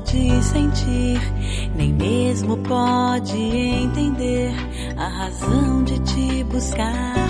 pode sentir, nem mesmo pode entender a razão de te buscar.